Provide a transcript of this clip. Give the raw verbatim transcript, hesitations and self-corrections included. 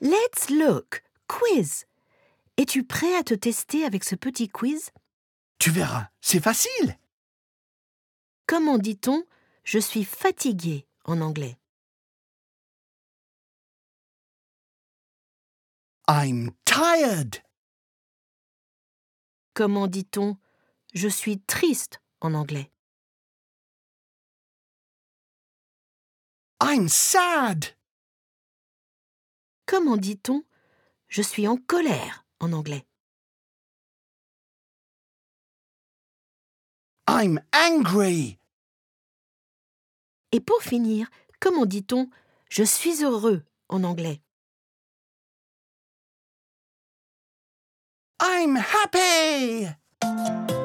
Let's look. Quiz. Es-tu prêt à te tester avec ce petit quiz? Tu verras, c'est facile. Comment dit-on « je suis fatigué » en anglais? I'm tired. Comment dit-on « je suis triste » en anglais? I'm sad. Comment dit-on « je suis en colère » en anglais? I'm angry. Et pour finir, comment dit-on « je suis heureux » en anglais? I'm happy.